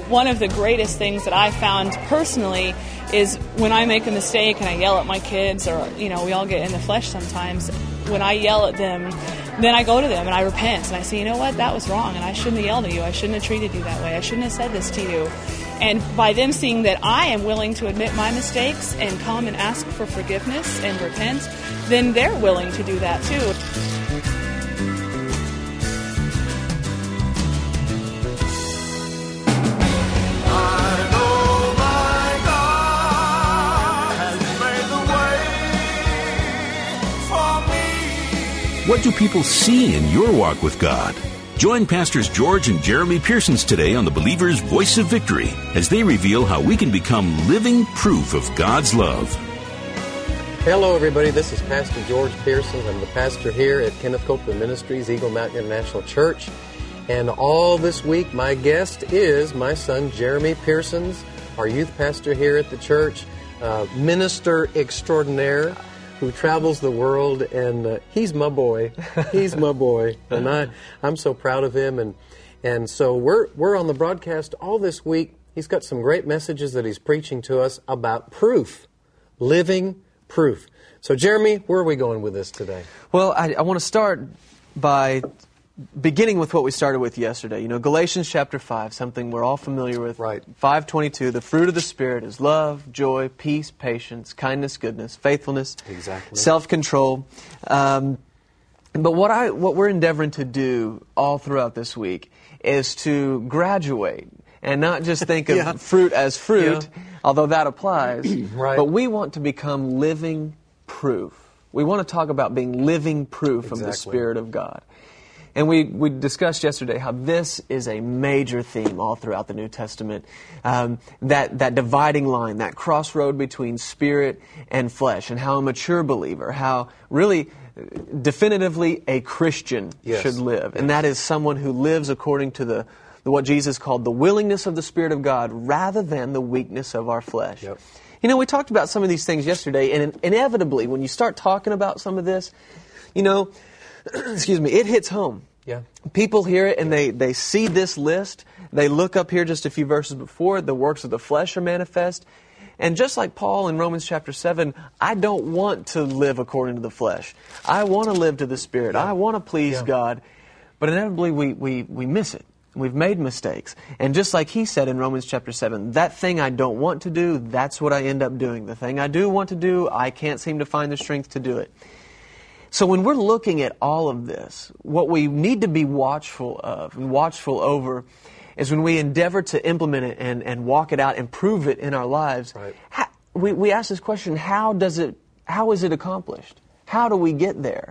one of the greatest things that I found personally is when I make a mistake and I yell at my kids, or, we all get in the flesh sometimes. When I yell at them, then I go to them and I repent and I say, you know what, that was wrong and I shouldn't have yelled at you. I shouldn't have treated you that way. I shouldn't have said this to you. And by them seeing that I am willing to admit my mistakes and come and ask for forgiveness and repent, then they're willing to do that too. What do people see in your walk with God? Join Pastors George and Jeremy Pearsons today on the Believer's Voice of Victory as they reveal how we can become living proof of God's love. Hello, everybody. This is Pastor George Pearsons. I'm the pastor here at Kenneth Copeland Ministries, Eagle Mountain International Church. And all this week, my guest is my son, Jeremy Pearsons, our youth pastor here at the church, minister extraordinaire, who travels the world, and he's my boy. He's my boy, and I'm so proud of him. And so we're on the broadcast all this week. He's got some great messages that he's preaching to us about proof, living proof. So, Jeremy, where are we going with this today? Well, I want to start by beginning with what we started with yesterday. Galatians chapter 5, something we're all familiar with. Right. 5:22, the fruit of the Spirit is love, joy, peace, patience, kindness, goodness, faithfulness, self-control. But what we're endeavoring to do all throughout this week is to graduate and not just think of fruit as fruit, although that applies, right. But we want to become living proof. We want to talk about being living proof of the Spirit of God. And we discussed yesterday how this is a major theme all throughout the New Testament. That dividing line, that crossroad between spirit and flesh, and how a mature believer, how really definitively a Christian should live. And that is someone who lives according to what Jesus called the willingness of the Spirit of God rather than the weakness of our flesh. Yep. We talked about some of these things yesterday, and inevitably when you start talking about some of this, excuse me, it hits home. Yeah. People hear it and they see this list. They look up here just a few verses before, the works of the flesh are manifest. And just like Paul in Romans chapter 7, I don't want to live according to the flesh. I want to live to the Spirit. I want to please God. But inevitably we miss it. We've made mistakes. And just like he said in Romans chapter 7, that thing I don't want to do, that's what I end up doing. The thing I do want to do, I can't seem to find the strength to do it. So when we're looking at all of this, what we need to be watchful of and watchful over is when we endeavor to implement it and walk it out and prove it in our lives. Right. We ask this question, how is it accomplished? How do we get there?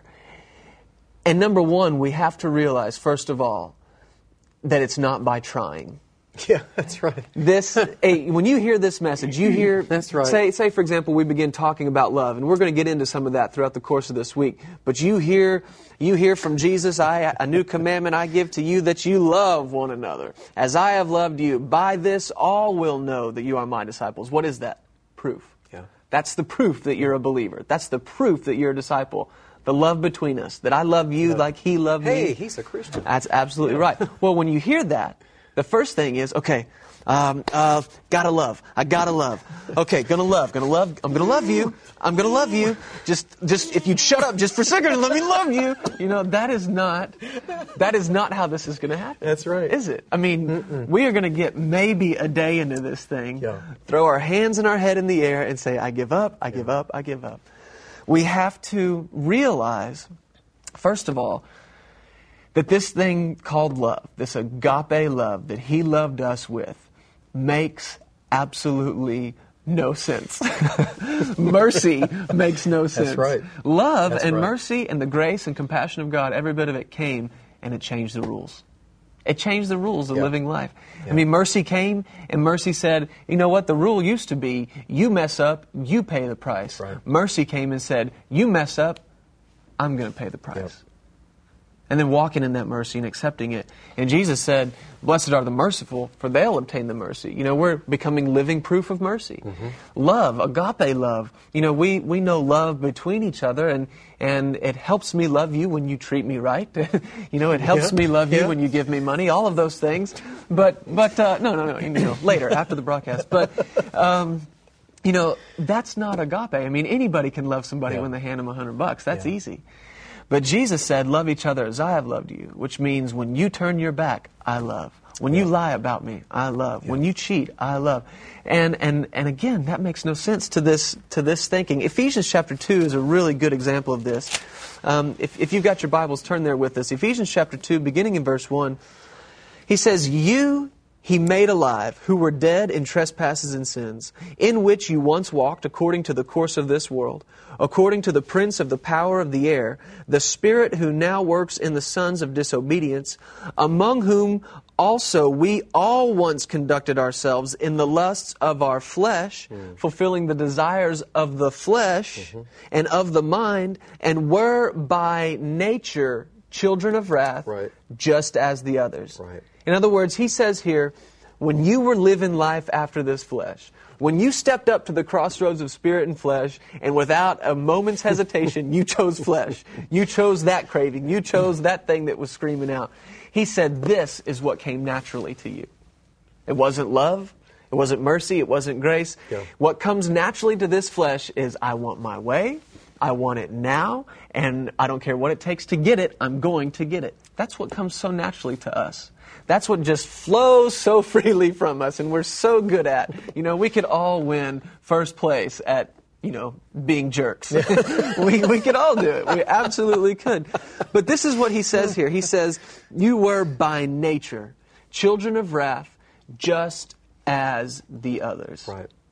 And number one, we have to realize, first of all, that it's not by trying. Yeah, that's right. When you hear this message, you hear, that's right. Say, for example, we begin talking about love, and we're going to get into some of that throughout the course of this week. But you hear from Jesus, a new commandment I give to you, that you love one another. As I have loved you, by this all will know that you are my disciples. What is that? Proof. Yeah. That's the proof that you're a believer. That's the proof that you're a disciple. The love between us, that I love you like he loved me. Hey, he's a Christian. That's absolutely right. Well, when you hear that, the first thing is, gotta love. I gotta love. Okay, gonna love. I'm gonna love you. I'm gonna love you. Just if you'd shut up just for a second and let me love you. That is not how this is gonna happen. That's right. Is it? I mean, we are gonna get maybe a day into this thing, throw our hands and our head in the air and say, I give up, I give up, I give up. We have to realize, first of all, that this thing called love, this agape love that he loved us with, makes absolutely no sense. Mercy makes no sense. That's right. Love and mercy and the grace and compassion of God, every bit of it came, and it changed the rules. It changed the rules of living life. I mean, mercy came, and mercy said, you know what, the rule used to be, you mess up, you pay the price. Right. Mercy came and said, you mess up, I'm going to pay the price. And then walking in that mercy and accepting it. And Jesus said, blessed are the merciful, for they'll obtain the mercy. You know, we're becoming living proof of mercy. Love, agape love. You know, we know love between each other, and it helps me love you when you treat me right. You know, it helps me love you when you give me money, all of those things. But no, you know, later, after the broadcast. But, you know, that's not agape. I mean, anybody can love somebody when they hand them $100. That's easy. But Jesus said, love each other as I have loved you, which means when you turn your back, I love. When you lie about me, I love. When you cheat, I love. And again, that makes no sense to this thinking. Ephesians chapter 2 is a really good example of this. If you've got your Bibles, turn there with us. Ephesians chapter 2, beginning in verse 1, he says, you He made alive, who were dead in trespasses and sins, in which you once walked according to the course of this world, according to the prince of the power of the air, the spirit who now works in the sons of disobedience, among whom also we all once conducted ourselves in the lusts of our flesh, fulfilling the desires of the flesh and of the mind, and were by nature children of wrath, just as the others. In other words, he says here, when you were living life after this flesh, when you stepped up to the crossroads of spirit and flesh, and without a moment's hesitation, you chose flesh. You chose that craving. You chose that thing that was screaming out. He said, this is what came naturally to you. It wasn't love. It wasn't mercy. It wasn't grace. What comes naturally to this flesh is, I want my way. I want it now, and I don't care what it takes to get it, I'm going to get it. That's what comes so naturally to us. That's what just flows so freely from us, and we're so good at. You know, we could all win first place at, you know, being jerks. we could all do it. We absolutely could. But this is what he says here. He says, you were by nature children of wrath, just as the others.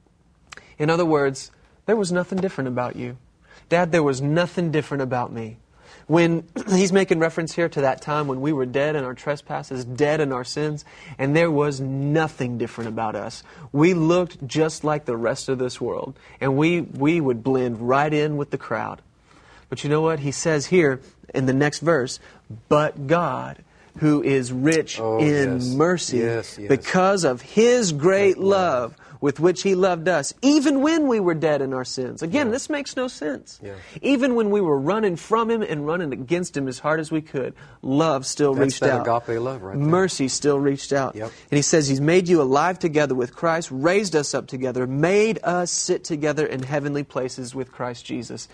In other words, there was nothing different about you. Dad, there was nothing different about me. When he's making reference here to that time when we were dead in our trespasses, dead in our sins, and there was nothing different about us. We looked just like the rest of this world, and we would blend right in with the crowd. But you know what? He says here in the next verse, but God, who is rich in mercy, because of His great love with which He loved us, even when we were dead in our sins. Again, this makes no sense. Even when we were running from Him and running against Him as hard as we could, love still reached out. That's that agape love right there. Mercy still reached out. And He says He's made you alive together with Christ, raised us up together, made us sit together in heavenly places with Christ Jesus.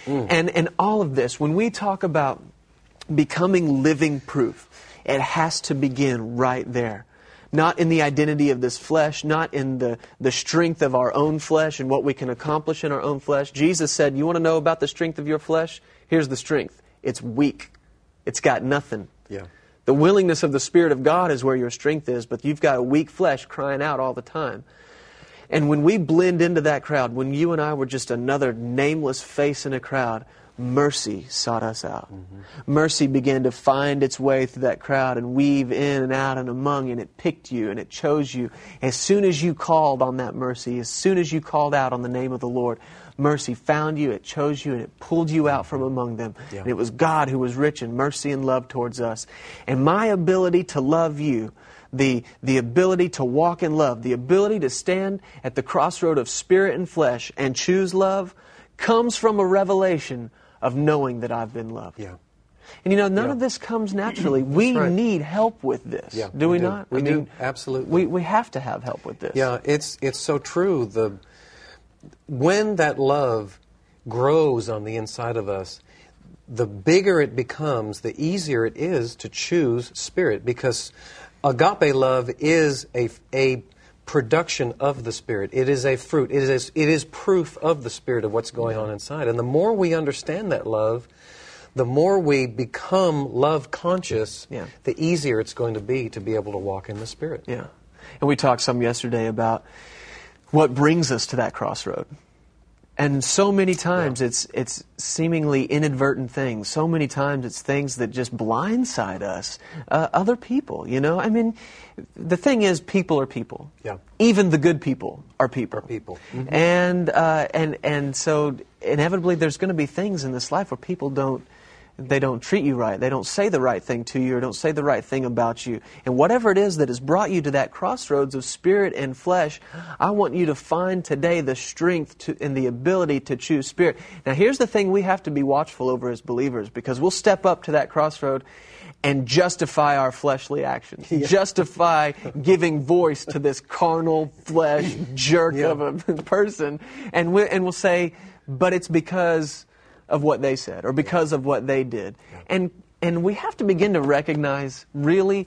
And all of this, when we talk about becoming living proof, it has to begin right there. Not in the identity of this flesh, not in the strength of our own flesh and what we can accomplish in our own flesh. Jesus said, you want to know about the strength of your flesh? Here's the strength. It's weak. It's got nothing. The willingness of the Spirit of God is where your strength is, but you've got a weak flesh crying out all the time. And when we blend into that crowd, when you and I were just another nameless face in a crowd, mercy sought us out. Mercy began to find its way through that crowd and weave in and out and among, and it picked you and it chose you. As soon as you called on that mercy, as soon as you called out on the name of the Lord, mercy found you, it chose you, and it pulled you out from among them. And it was God who was rich in mercy and love towards us. And my ability to love you, the ability to walk in love, the ability to stand at the crossroad of spirit and flesh and choose love, comes from a revelation of knowing that I've been loved. And you know, none of this comes naturally. We need help with this. Do we not? We do, absolutely. We have to have help with this. It's so true. When that love grows on the inside of us, the bigger it becomes, the easier it is to choose spirit, because agape love is a production of the Spirit. It is a fruit. It is proof of the Spirit of what's going on inside. And the more we understand that love, the more we become love conscious, the easier it's going to be able to walk in the Spirit. And we talked some yesterday about what brings us to that crossroad. And so many times it's seemingly inadvertent things. So many times it's things that just blindside us. Other people, you know. I mean, the thing is, people are people. Even the good people are people. And so inevitably there's going to be things in this life where people don't they don't treat you right, they don't say the right thing to you, or don't say the right thing about you. And whatever it is that has brought you to that crossroads of spirit and flesh, I want you to find today the strength and the ability to choose spirit. Now here's the thing we have to be watchful over as believers, because we'll step up to that crossroad and justify our fleshly actions. Justify giving voice to this carnal flesh jerk of a person. And we'll say, but it's because of what they said, or because of what they did. And we have to begin to recognize really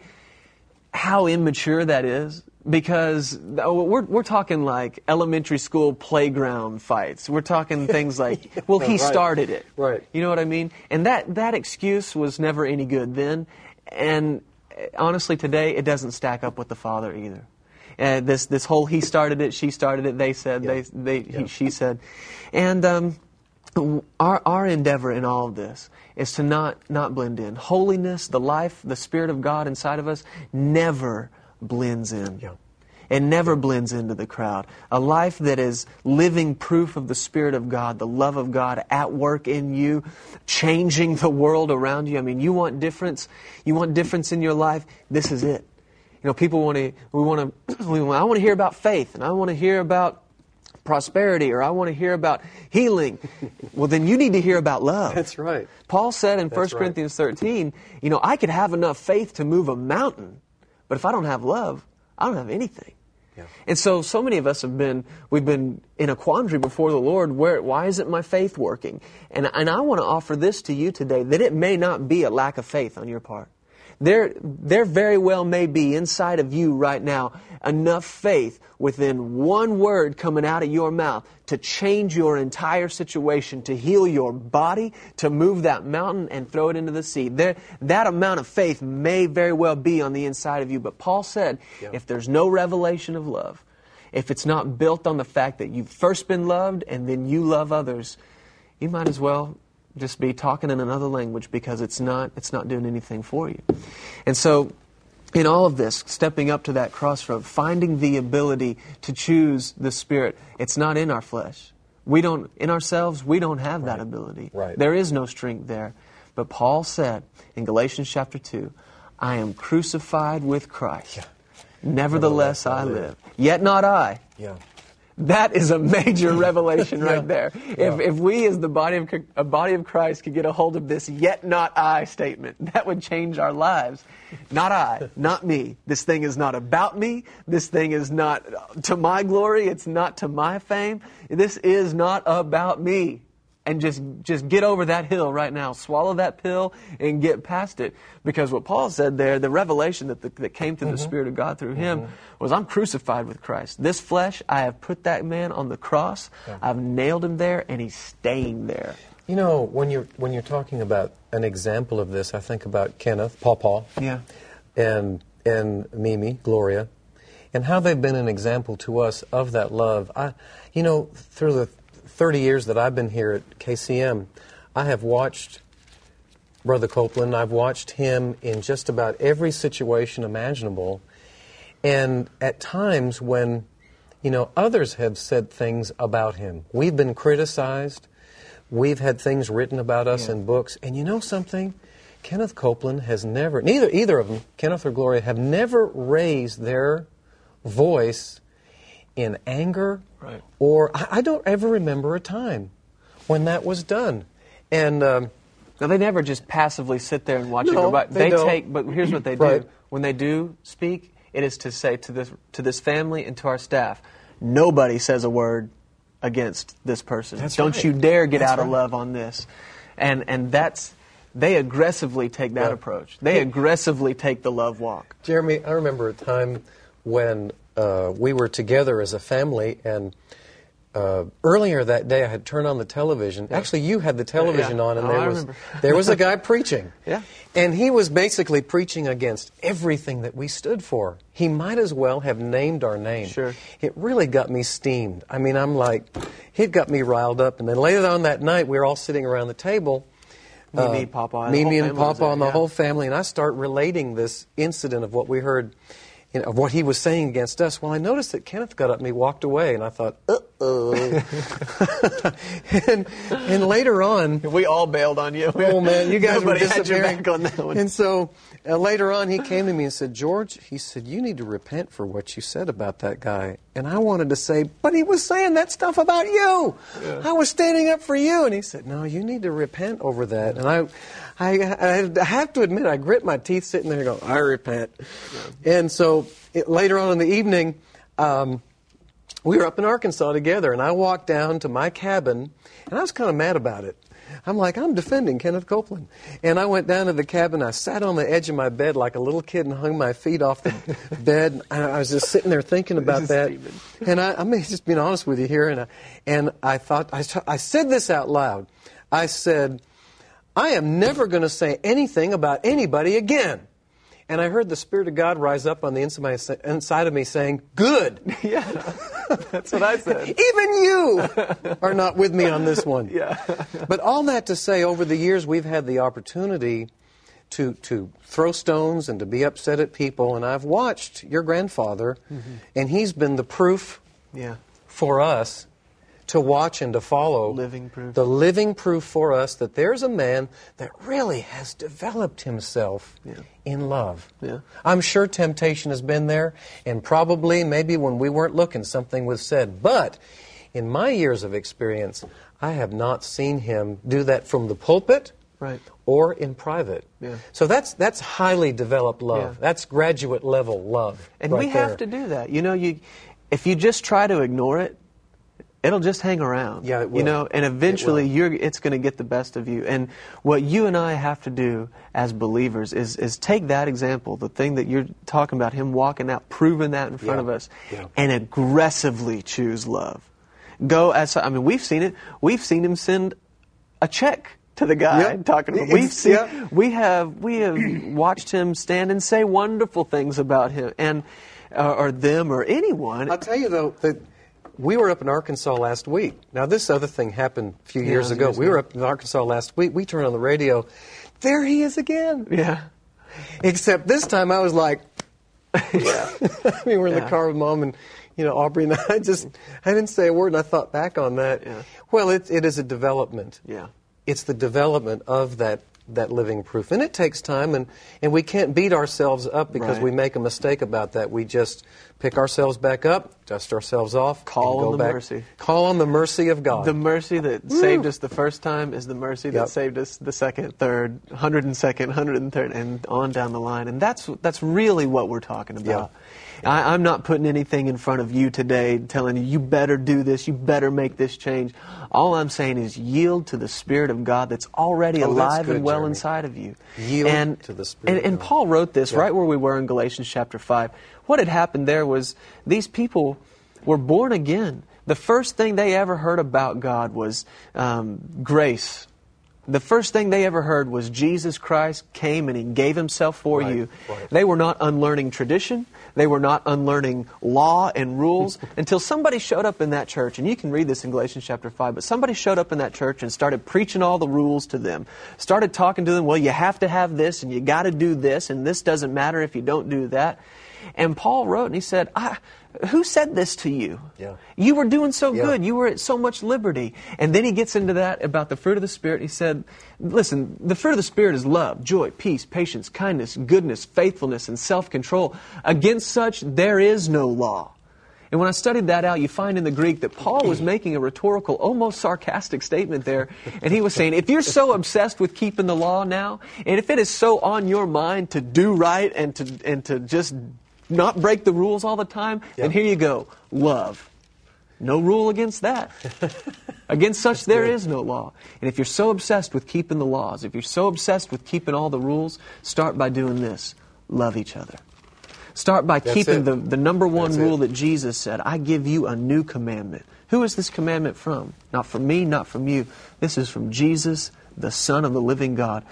how immature that is, because we're talking like elementary school playground fights. We're talking things like, well, he started it. Right. You know what I mean? And that excuse was never any good then. And honestly, today, it doesn't stack up with the Father either. This whole he started it, she started it, they said, she said. And our endeavor in all of this is to not blend in. Holiness, the life, the Spirit of God inside of us never blends in. Yeah. It never blends into the crowd. A life that is living proof of the Spirit of God, the love of God at work in you, changing the world around you. I mean, you want difference in your life, this is it. You know, people I want to hear about faith, and I want to hear about prosperity, or I want to hear about healing. Well, then you need to hear about love. That's right. Paul said in 1 Corinthians 13, I could have enough faith to move a mountain, but if I don't have love, I don't have anything. Yeah. And so many of us we've been in a quandary before the Lord. Why isn't my faith working? And I want to offer this to you today, that it may not be a lack of faith on your part. There very well may be inside of you right now enough faith within one word coming out of your mouth to change your entire situation, to heal your body, to move that mountain and throw it into the sea. That amount of faith may very well be on the inside of you. But Paul said, if there's no revelation of love, if it's not built on the fact that you've first been loved and then you love others, you might as well just be talking in another language, because it's not doing anything for you. And so, in all of this, stepping up to that crossroad, finding the ability to choose the Spirit, it's not in our flesh. In ourselves, we don't have that ability. Right. There is no strength there. But Paul said in Galatians chapter 2, I am crucified with Christ. Yeah. Nevertheless I live. Yet not I. Yeah. That is a major revelation right there. If we as a body of Christ could get a hold of this yet not I statement, that would change our lives. Not I, not me. This thing is not about me. This thing is not to my glory. It's not to my fame. This is not about me. And just get over that hill right now. Swallow that pill and get past it. Because what Paul said there, the revelation that came through the Spirit of God through him was, I'm crucified with Christ. This flesh, I have put that man on the cross. Yeah. I've nailed him there, and he's staying there. You know, when you're talking about an example of this, I think about Kenneth, Paw, and Mimi, Gloria, and how they've been an example to us of that love. Through the 30 years that I've been here at KCM, I have watched Brother Copeland. I've watched him in just about every situation imaginable. And at times when, others have said things about him, we've been criticized, we've had things written about us in books, and you know something? Kenneth Copeland has never, either of them, Kenneth or Gloria, have never raised their voice in anger, or I don't ever remember a time when that was done. And now they never just passively sit there and watch it go by. But here's what they do. Right. When they do speak, it is to say to this family and to our staff, nobody says a word against this person. Don't you dare get out of love on this. And they aggressively take that approach. They aggressively take the love walk. Jeremy, I remember a time when we were together as a family, and earlier that day I had turned on the television. Yeah. Actually, you had the television on, and there was a guy preaching. Yeah. And he was basically preaching against everything that we stood for. He might as well have named our name. Sure. It really got me steamed. I mean, I'm like, it got me riled up. And then later on that night, we were all sitting around the table. Mimi, Papa, and Papa and the whole family, and I start relating this incident of what we heard. of what he was saying against us. Well, I noticed that Kenneth got up and he walked away, and I thought, uh-oh. and later on... We all bailed on you. Oh, man, you guys were disappearing. Had your back on that one. And so later on he came to me and said, George, he said, you need to repent for what you said about that guy. And I wanted to say, but he was saying that stuff about you. Yeah. I was standing up for you. And he said, no, you need to repent over that. And I have to admit, I grit my teeth sitting there and go, I repent. Yeah. And so later on in the evening, we were up in Arkansas together, and I walked down to my cabin, and I was kind of mad about it. I'm like, I'm defending Kenneth Copeland. And I went down to the cabin. I sat on the edge of my bed like a little kid and hung my feet off the bed. I was just sitting there thinking about that. And I mean, just being honest with you here. And I thought, I said this out loud. I said, I am never going to say anything about anybody again. And I heard the Spirit of God rise up on the inside of me saying, good. Yeah, that's what I said. Even you are not with me on this one. Yeah. But all that to say, over the years, we've had the opportunity to throw stones and to be upset at people. And I've watched your grandfather, and he's been the proof for us to watch and to follow. Living proof. The living proof for us that there's a man that really has developed himself in love. Yeah. I'm sure temptation has been there, and probably maybe when we weren't looking, something was said. But in my years of experience, I have not seen him do that from the pulpit or in private. Yeah. So that's highly developed love. Yeah. That's graduate level love. And right we have to do that. You know, if you just try to ignore it, it'll just hang around. Yeah, it will. You know, and eventually it's going to get the best of you. And what you and I have to do as believers is take that example, the thing that you're talking about, him walking out, proving that in front of us, and aggressively choose love. We've seen it. We've seen him send a check to the guy talking to him. We have watched him stand and say wonderful things about him and or them or anyone. I'll tell you though that we were up in Arkansas last week. Now, this other thing happened a few years ago. We were up in Arkansas last week. We turned on the radio. There he is again. Yeah. Except this time I was like, I mean, we're in the car with Mom and, Aubrey and I didn't say a word, and I thought back on that. Yeah. Well, it is a development. Yeah. It's the development of that living proof. And it takes time, and we can't beat ourselves up because we make a mistake about that. We just pick ourselves back up, dust ourselves off, call on the mercy. Call on the mercy of God. The mercy that saved us the first time is the mercy that saved us the second, third, 102nd, 103rd, and on down the line. And that's really what we're talking about. Yeah. I'm not putting anything in front of you today telling you better do this, you better make this change. All I'm saying is yield to the Spirit of God that's already alive and well inside of you. Yield to the Spirit of God. And Paul wrote this right where we were in Galatians chapter 5. What had happened there was these people were born again. The first thing they ever heard about God was grace. The first thing they ever heard was Jesus Christ came and He gave Himself for you. Right. They were not unlearning tradition. They were not unlearning law and rules until somebody showed up in that church. And you can read this in Galatians chapter 5. But somebody showed up in that church and started preaching all the rules to them. Started talking to them, well, you have to have this and you got to do this and this doesn't matter if you don't do that. And Paul wrote and he said, who said this to you? Yeah. You were doing so good. You were at so much liberty. And then he gets into that about the fruit of the Spirit. He said, listen, the fruit of the Spirit is love, joy, peace, patience, kindness, goodness, faithfulness, and self-control. Against such there is no law. And when I studied that out, you find in the Greek that Paul was making a rhetorical, almost sarcastic statement there. And he was saying, if you're so obsessed with keeping the law now, and if it is so on your mind to do right and to just not break the rules all the time, then here you go. Love. No rule against that. Against such there is no law. And if you're so obsessed with keeping the laws, if you're so obsessed with keeping all the rules, start by doing this. Love each other. Start by keeping the number one rule that Jesus said, I give you a new commandment. Who is this commandment from? Not from me, not from you. This is from Jesus, the Son of the living God.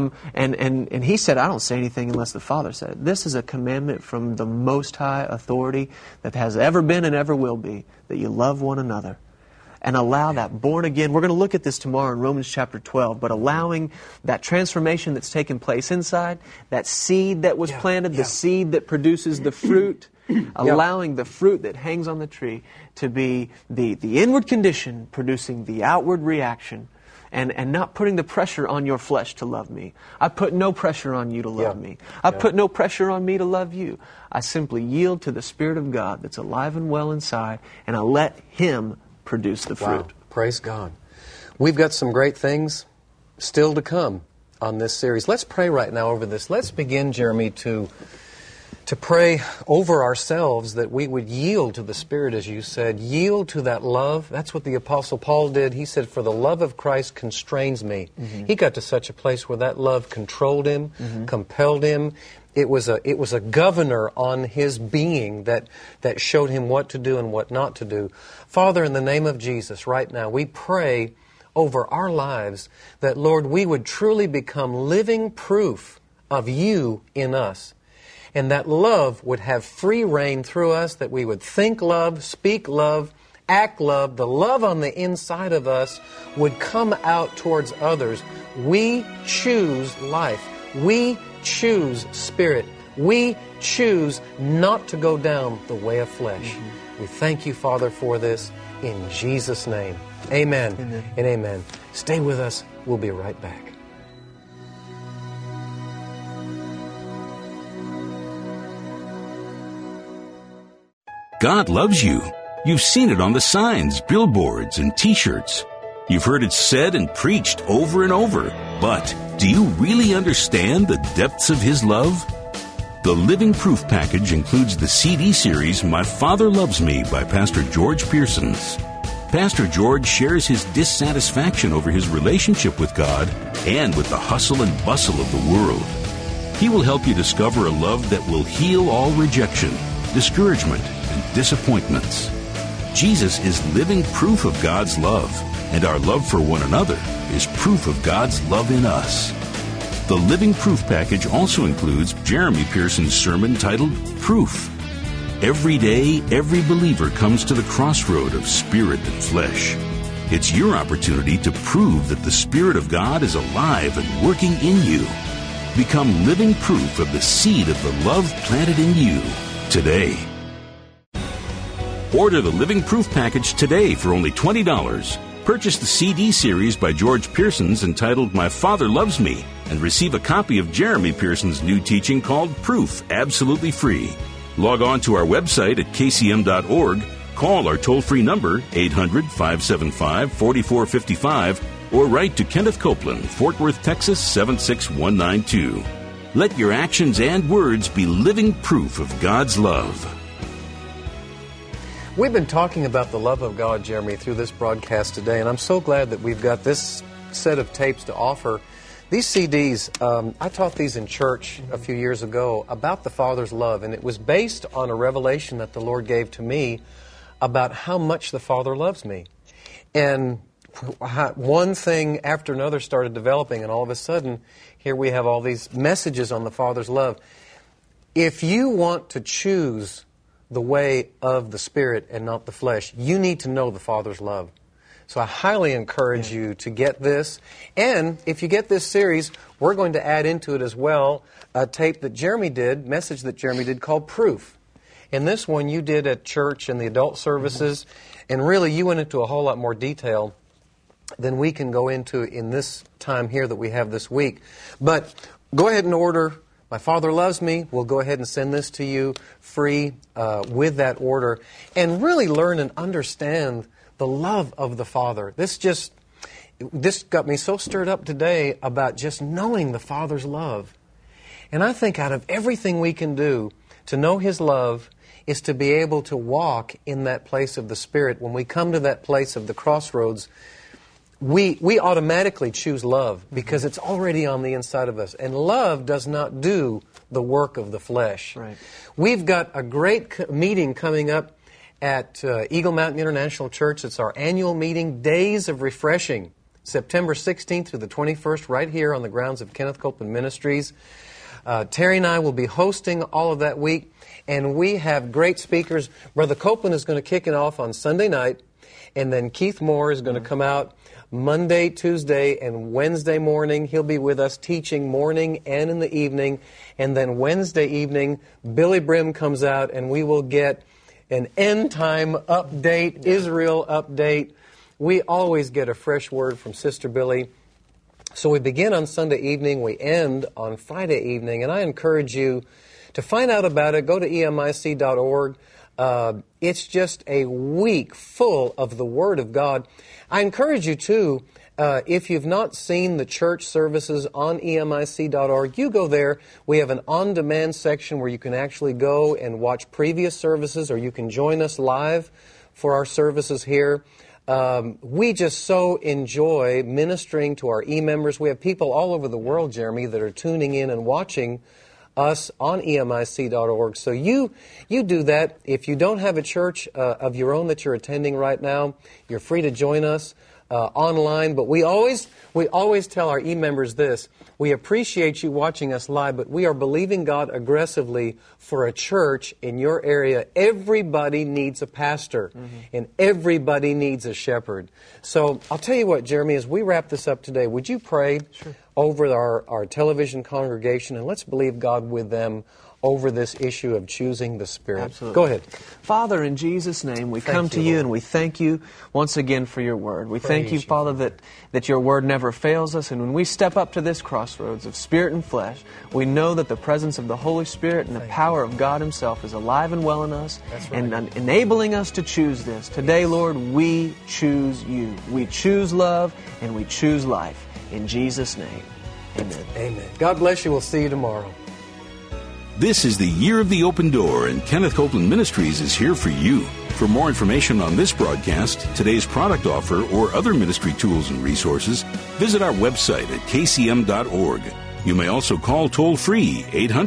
And He said, I don't say anything unless the Father said it. This is a commandment from the Most High authority that has ever been and ever will be, that you love one another and allow that born again. We're going to look at this tomorrow in Romans chapter 12, but allowing that transformation that's taken place inside, that seed that was planted, the seed that produces the fruit, allowing the fruit that hangs on the tree to be the inward condition producing the outward reaction. And not putting the pressure on your flesh to love me. I put no pressure on you to love me. I put no pressure on me to love you. I simply yield to the Spirit of God that's alive and well inside, and I let Him produce the fruit. Wow. Praise God. We've got some great things still to come on this series. Let's pray right now over this. Let's begin, Jeremy, to pray over ourselves that we would yield to the Spirit, as you said, yield to that love. That's what the Apostle Paul did. He said, for the love of Christ constrains me. Mm-hmm. He got to such a place where that love controlled him, compelled him. It was a governor on his being that showed him what to do and what not to do. Father, in the name of Jesus, right now, we pray over our lives that, Lord, we would truly become living proof of you in us. And that love would have free reign through us, that we would think love, speak love, act love. The love on the inside of us would come out towards others. We choose life. We choose spirit. We choose not to go down the way of flesh. We thank you, Father, for this in Jesus' name. Amen. And amen. Stay with us. We'll be right back. God loves you. You've seen it on the signs, billboards, and T-shirts. You've heard it said and preached over and over. But do you really understand the depths of His love? The Living Proof package includes the CD series My Father Loves Me by Pastor George Pearsons. Pastor George shares his dissatisfaction over his relationship with God and with the hustle and bustle of the world. He will help you discover a love that will heal all rejection, discouragement, and disappointments. Jesus is living proof of God's love, and our love for one another is proof of God's love in us. The Living Proof package also includes Jeremy Pearson's sermon titled Proof. Every day, every believer comes to the crossroad of spirit and flesh. It's your opportunity to prove that the Spirit of God is alive and working in you. Become living proof of the seed of the love planted in you today. Order the Living Proof package today for only $20. Purchase the CD series by George Pearsons entitled My Father Loves Me and receive a copy of Jeremy Pearson's new teaching called Proof, absolutely free. Log on to our website at kcm.org, call our toll-free number 800-575-4455, or write to Kenneth Copeland, Fort Worth, Texas 76192. Let your actions and words be living proof of God's love. We've been talking about the love of God, Jeremy, through this broadcast today, and I'm so glad that we've got this set of tapes to offer. These CDs, I taught these in church a few years ago about the Father's love, and it was based on a revelation that the Lord gave to me about how much the Father loves me. And one thing after another started developing, and all of a sudden, here we have all these messages on the Father's love. If you want to choose the way of the Spirit and not the flesh, you need to know the Father's love. So I highly encourage you to get this. And if you get this series, we're going to add into it as well a tape that Jeremy did, message that Jeremy did called Proof. And this one you did at church in the adult services, and really you went into a whole lot more detail than we can go into in this time here that we have this week. But go ahead and order My Father Loves Me. We'll go ahead and send this to you free with that order, and really learn and understand the love of the Father. This got me so stirred up today about just knowing the Father's love. And I think out of everything we can do to know His love is to be able to walk in that place of the Spirit. When we come to that place of the crossroads, we automatically choose love because it's already on the inside of us. And love does not do the work of the flesh. Right. We've got a great meeting coming up at Eagle Mountain International Church. It's our annual meeting, Days of Refreshing, September 16th through the 21st, right here on the grounds of Kenneth Copeland Ministries. Terry and I will be hosting all of that week, and we have great speakers. Brother Copeland is going to kick it off on Sunday night And then Keith Moore is going to come out Monday, Tuesday, and Wednesday morning. He'll be with us teaching morning and in the evening. And then Wednesday evening, Billy Brim comes out, and we will get an end-time update, Israel update. We always get a fresh word from Sister Billy. So we begin on Sunday evening, we end on Friday evening, and I encourage you to find out about it. Go to emic.org. It's just a week full of the Word of God. I encourage you, too, if you've not seen the church services on emic.org, you go there. We have an on-demand section where you can actually go and watch previous services, or you can join us live for our services here. We just so enjoy ministering to our e-members. We have people all over the world, Jeremy, that are tuning in and watching us on emic.org. So you do that. If you don't have a church of your own that you're attending right now, you're free to join us online. But we always tell our e-members this: we appreciate you watching us live, but we are believing God aggressively for a church in your area. Everybody needs a pastor, and everybody needs a shepherd. So I'll tell you what, Jeremy, as we wrap this up today, would you pray over our television congregation, and let's believe God with them over this issue of choosing the Spirit. Absolutely. Go ahead. Father, in Jesus' name, we come to you and we thank you once again for your Word. We thank you, Father, that your Word never fails us. And when we step up to this crossroads of spirit and flesh, we know that the presence of the Holy Spirit and the power of God Himself is alive and well in us and enabling us to choose this. Today, Lord, we choose you. We choose love and we choose life. In Jesus' name, amen. Amen. God bless you. We'll see you tomorrow. This is the Year of the Open Door, and Kenneth Copeland Ministries is here for you. For more information on this broadcast, today's product offer, or other ministry tools and resources, visit our website at kcm.org. You may also call toll-free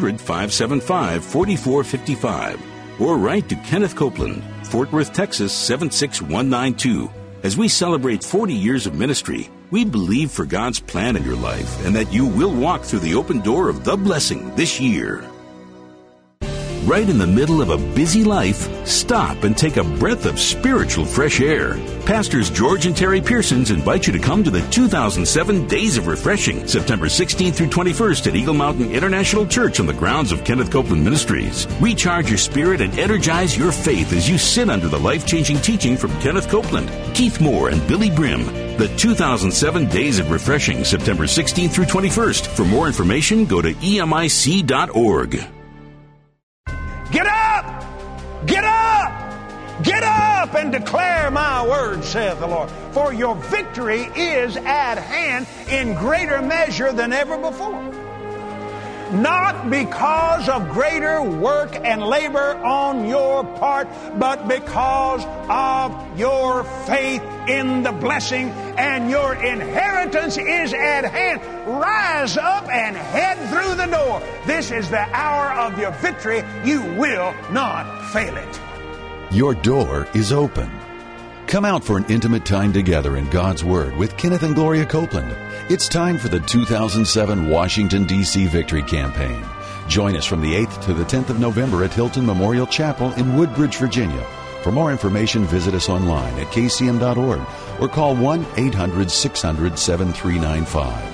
800-575-4455 or write to Kenneth Copeland, Fort Worth, Texas 76192. As we celebrate 40 years of ministry, we believe for God's plan in your life and that you will walk through the open door of the blessing this year. Right in the middle of a busy life, stop and take a breath of spiritual fresh air. Pastors George and Terry Pearsons invite you to come to the 2007 Days of Refreshing, September 16th through 21st at Eagle Mountain International Church on the grounds of Kenneth Copeland Ministries. Recharge your spirit and energize your faith as you sit under the life-changing teaching from Kenneth Copeland, Keith Moore, and Billy Brim. The 2007 Days of Refreshing, September 16th through 21st. For more information, go to emic.org. Get up! Get up! Get up and declare my word, saith the Lord. For your victory is at hand in greater measure than ever before. Not because of greater work and labor on your part, but because of your faith in the blessing, and your inheritance is at hand. Rise up and head through the door. This is the hour of your victory. You will not fail it. Your door is open. Come out for an intimate time together in God's Word with Kenneth and Gloria Copeland. It's time for the 2007 Washington, D.C. Victory Campaign. Join us from the 8th to the 10th of November at Hilton Memorial Chapel in Woodbridge, Virginia. For more information, visit us online at kcm.org or call 1-800-600-7395.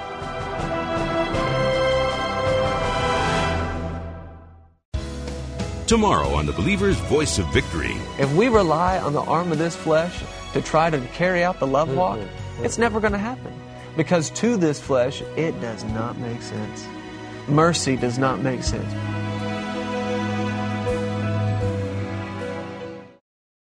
Tomorrow on The Believer's Voice of Victory. If we rely on the arm of this flesh to try to carry out the love walk, it's never going to happen. Because to this flesh, it does not make sense. Mercy does not make sense.